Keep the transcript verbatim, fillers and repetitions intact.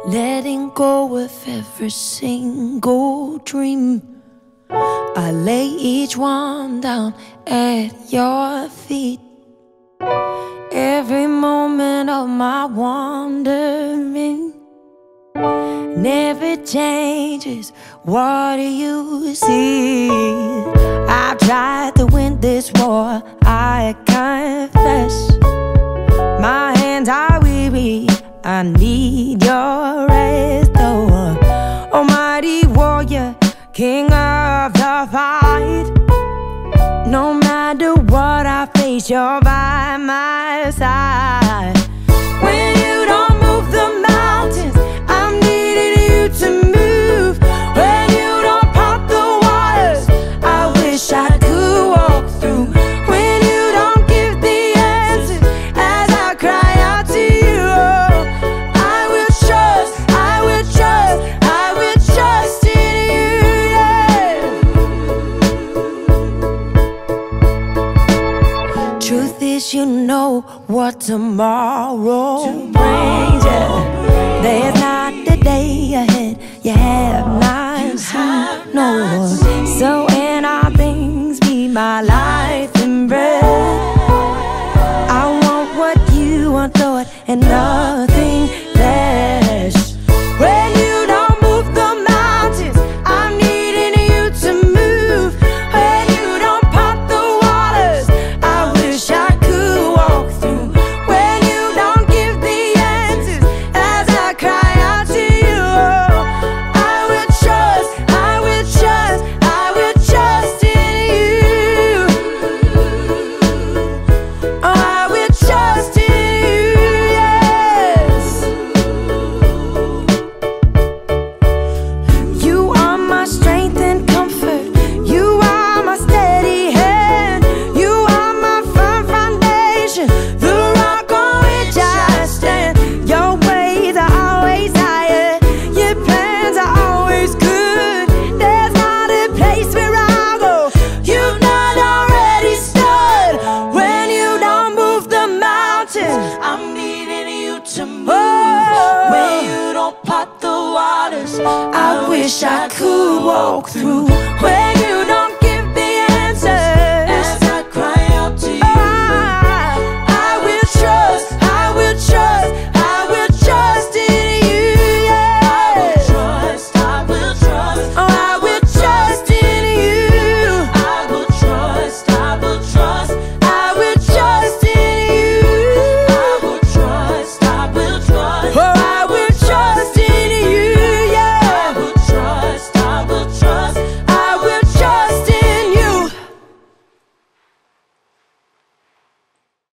letting go of every single dream. I lay each one down at your feet. Every moment of my wandering never changes. What do you see? I've tried to win this war, I confess. My hands are weary, I need your rest. Oh, almighty warrior, king of the fight. No matter what I face, you're by my side. When you don't move the mountains, I'm needing you to move. When you don't part the waters, I wish I could walk through. When you don't give the answers as I cry out to you, oh, I will trust, I will trust, I will trust in you, yeah. Truth is, you know what tomorrow brings, yeah. There's not a day ahead you have not seen, no. So in all things be my life and breath. I want what you want, Lord, and nothing less. When you don't move the mountains, I'm needing you to move. When you don't part the waters, I wish I could walk through. When you don't give the answers as I cry out to you, oh, I will trust, I will trust, I will trust in you. Oh, I will trust in you, yes. You are my strength and comfort. You are my steady hand. You are my firm foundation, the rock on which I stand. Your ways are always higher, your plans are always good. There's not a place where I'll go you've not already stood. When you don't move the mountains, I'm needing you to move. When you don't part the waters, I wish I could walk through.